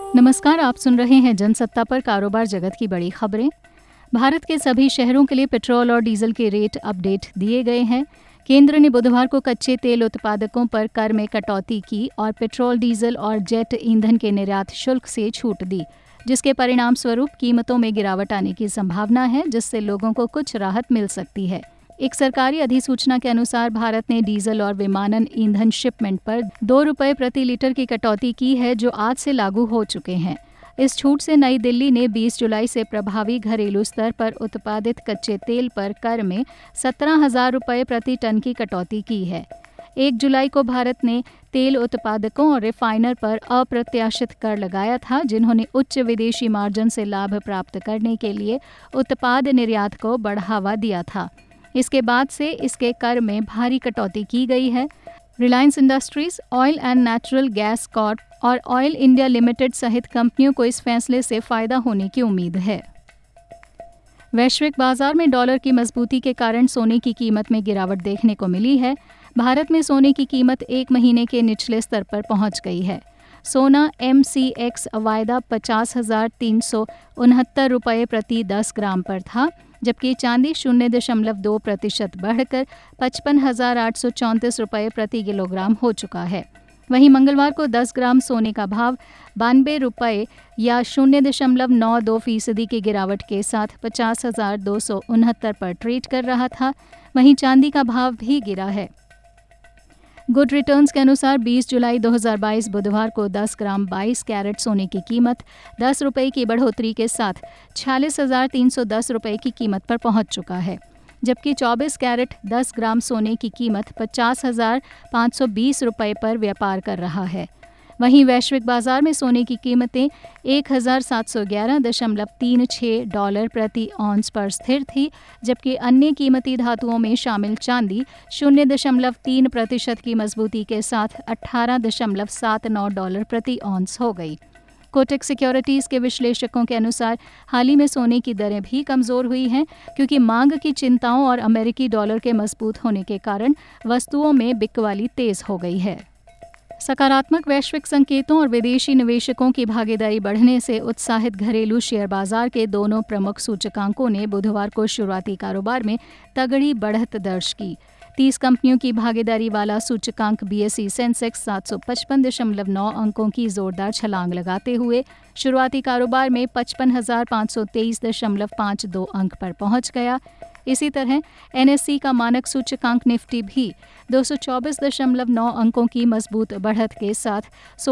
नमस्कार, आप सुन रहे हैं जनसत्ता पर कारोबार जगत की बड़ी खबरें। भारत के सभी शहरों के लिए पेट्रोल और डीजल के रेट अपडेट दिए गए हैं। केंद्र ने बुधवार को कच्चे तेल उत्पादकों पर कर में कटौती की और पेट्रोल, डीजल और जेट ईंधन के निर्यात शुल्क से छूट दी, जिसके परिणाम स्वरूप कीमतों में गिरावट आने की संभावना है, जिससे लोगों को कुछ राहत मिल सकती है। एक सरकारी अधिसूचना के अनुसार भारत ने डीजल और विमानन ईंधन शिपमेंट पर ₹2 प्रति लीटर की कटौती की है, जो आज से लागू हो चुके हैं। इस छूट से नई दिल्ली ने 20 जुलाई से प्रभावी घरेलू स्तर पर उत्पादित कच्चे तेल पर कर में ₹17,000 प्रति टन की कटौती की है। 1 जुलाई को भारत ने तेल उत्पादकों और रिफाइनर पर अप्रत्याशित कर लगाया था, जिन्होंने उच्च विदेशी मार्जिन से लाभ प्राप्त करने के लिए उत्पाद निर्यात को बढ़ावा दिया था। इसके बाद से इसके कर में भारी कटौती की गई है। Reliance Industries, oil and natural gas corp और ऑयल इंडिया लिमिटेड सहित कंपनियों को इस फैसले से फायदा होने की उम्मीद है। वैश्विक बाजार में डॉलर की मजबूती के कारण सोने की कीमत में गिरावट देखने को मिली है। भारत में सोने की कीमत 1 महीने के निचले स्तर पर पहुंच गई है। सोना MCX वायदा ₹50,369 प्रति 10 ग्राम पर था, जबकि चांदी 0.2% बढ़कर ₹55,834 प्रति किलोग्राम हो चुका है। वहीं मंगलवार को 10 ग्राम सोने का भाव ₹92 या 0.92% की गिरावट के साथ 50,269 पर ट्रेड कर रहा था। वहीं चांदी का भाव भी गिरा है। गुड रिटर्न्स के अनुसार 20 जुलाई 2022 बुधवार को 10 ग्राम 22 कैरेट सोने की कीमत ₹10 की बढ़ोतरी के साथ ₹46,310 की कीमत पर पहुंच चुका है, जबकि 24 कैरेट 10 ग्राम सोने की कीमत ₹50,520 पर व्यापार कर रहा है। वहीं वैश्विक बाजार में सोने की कीमतें $1,711.36 प्रति औंस पर स्थिर थी, जबकि अन्य कीमती धातुओं में शामिल चांदी 0.3% की मजबूती के साथ $18.79 प्रति औंस हो गई। कोटक सिक्योरिटीज के विश्लेषकों के अनुसार हाल ही में सोने की दरें भी कमजोर हुई हैं, क्योंकि मांग की चिंताओं और अमेरिकी डॉलर के मजबूत होने के कारण वस्तुओं में बिकवाली तेज हो गई है। सकारात्मक वैश्विक संकेतों और विदेशी निवेशकों की भागीदारी बढ़ने से उत्साहित घरेलू शेयर बाजार के दोनों प्रमुख सूचकांकों ने बुधवार को शुरुआती कारोबार में तगड़ी बढ़त दर्ज की। 30 कंपनियों की भागीदारी वाला सूचकांक BSE सेंसेक्स 755.9 अंकों की जोरदार छलांग लगाते हुए शुरुआती कारोबार में 55,523.52 अंक पर पहुंच गया। इसी तरह NSE का मानक सूचकांक निफ्टी भी 224.9 अंकों की मजबूत बढ़त के साथ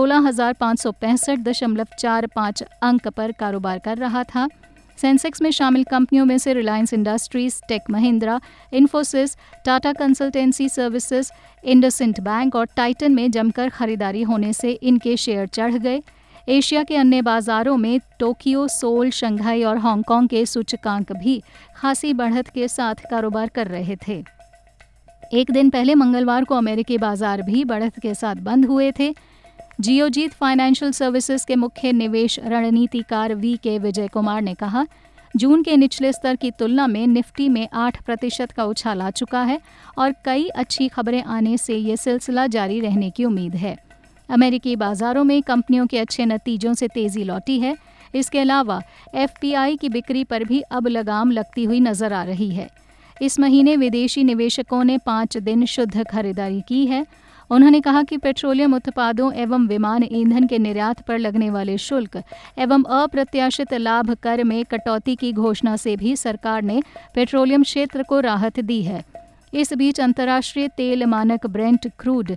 16,565.45 अंक पर कारोबार कर रहा था। सेंसेक्स में शामिल कंपनियों में से Reliance Industries, Tech Mahindra, Infosys, Tata consultancy services, IndusInd bank और टाइटन में जमकर खरीदारी होने से इनके शेयर चढ़ गए। एशिया के अन्य बाजारों में टोक्यो, सोल, शंघाई और हांगकांग के सूचकांक भी खासी बढ़त के साथ कारोबार कर रहे थे। एक दिन पहले मंगलवार को अमेरिकी बाजार भी बढ़त के साथ बंद हुए थे। जियोजीत फाइनेंशियल सर्विसेज के मुख्य निवेश रणनीतिकार VK विजय कुमार ने कहा, जून के निचले स्तर की तुलना में निफ्टी में 8% का उछाल आ चुका है और कई अच्छी खबरें आने से ये सिलसिला जारी रहने की उम्मीद है। अमेरिकी बाजारों में कंपनियों के अच्छे नतीजों से तेजी लौटी है। इसके अलावा FPI की बिक्री पर भी अब लगाम लगती हुई नजर आ रही है। इस महीने विदेशी निवेशकों ने 5 दिन शुद्ध खरीदारी की है। उन्होंने कहा कि पेट्रोलियम उत्पादों एवं विमान ईंधन के निर्यात पर लगने वाले शुल्क एवं अप्रत्याशित लाभ कर में कटौती की घोषणा से भी सरकार ने पेट्रोलियम क्षेत्र को राहत दी है। इस बीच अंतर्राष्ट्रीय तेल मानक ब्रेंट क्रूड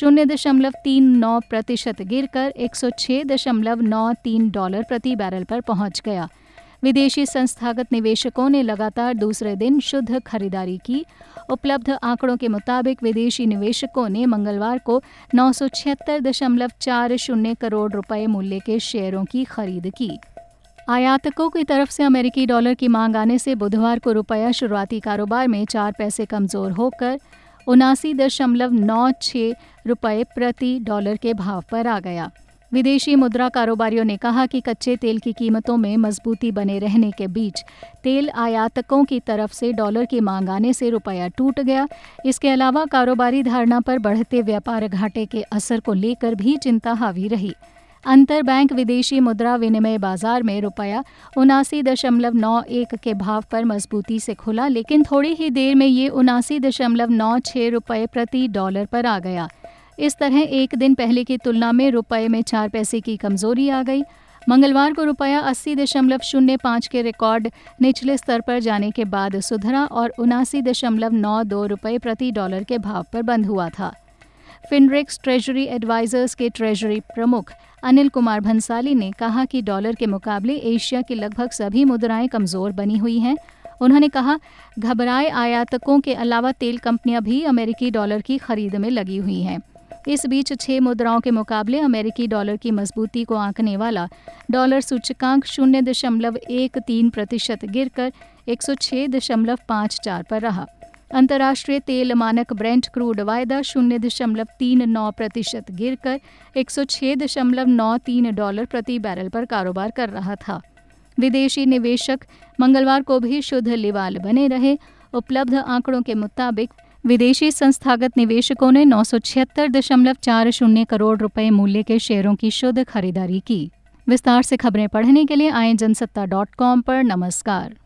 0.39% गिरकर $106.93 प्रति बैरल पर पहुंच गया। विदेशी संस्थागत निवेशकों ने लगातार दूसरे दिन शुद्ध खरीदारी की। उपलब्ध आंकड़ों के मुताबिक विदेशी निवेशकों ने मंगलवार को 976.40 करोड़ रुपए मूल्य के शेयरों की खरीद की। आयातकों की तरफ से अमेरिकी डॉलर की मांग आने से बुधवार को रुपया शुरुआती कारोबार में 4 पैसे कमजोर होकर 79.96 रुपए प्रति डॉलर के भाव पर आ गया। विदेशी मुद्रा कारोबारियों ने कहा कि कच्चे तेल की कीमतों में मजबूती बने रहने के बीच तेल आयातकों की तरफ से डॉलर की मांग आने से रुपया टूट गया। इसके अलावा कारोबारी धारणा पर बढ़ते व्यापार घाटे के असर को लेकर भी चिंता हावी रही। अंतर बैंक विदेशी मुद्रा विनिमय बाजार में रुपया 79.91 के भाव पर मजबूती से खुला, लेकिन थोड़ी ही देर में ये 79.96 रुपये प्रति डॉलर पर आ गया। इस तरह एक दिन पहले की तुलना में रुपये में 4 पैसे की कमजोरी आ गई। मंगलवार को रुपया 80.05 के रिकॉर्ड निचले स्तर पर जाने के बाद सुधरा और 79.92 रुपये प्रति डॉलर के भाव पर बंद हुआ था। फिनरेक्स ट्रेजरी एडवाइजर्स के ट्रेजरी प्रमुख अनिल कुमार भंसाली ने कहा कि डॉलर के मुकाबले एशिया की लगभग सभी मुद्राएं कमजोर बनी हुई हैं। उन्होंने कहा, घबराए आयातकों के अलावा तेल कंपनियां भी अमेरिकी डॉलर की खरीद में लगी हुई हैं। इस बीच 6 मुद्राओं के मुकाबले अमेरिकी डॉलर की मजबूती को आंकने वाला डॉलर सूचकांक 0.13% गिरकर 106.54 पर रहा। अंतर्राष्ट्रीय तेल मानक ब्रेंट क्रूड वायदा 0.39% गिरकर 106.93 डॉलर प्रति बैरल पर कारोबार कर रहा था। विदेशी निवेशक मंगलवार को भी शुद्ध लिवाल बने रहे। उपलब्ध आंकड़ों के मुताबिक विदेशी संस्थागत निवेशकों ने 976.40 करोड़ रुपए मूल्य के शेयरों की शुद्ध खरीदारी की। विस्तार से खबरें पढ़ने के लिए आएं जनसत्ता.com पर। नमस्कार।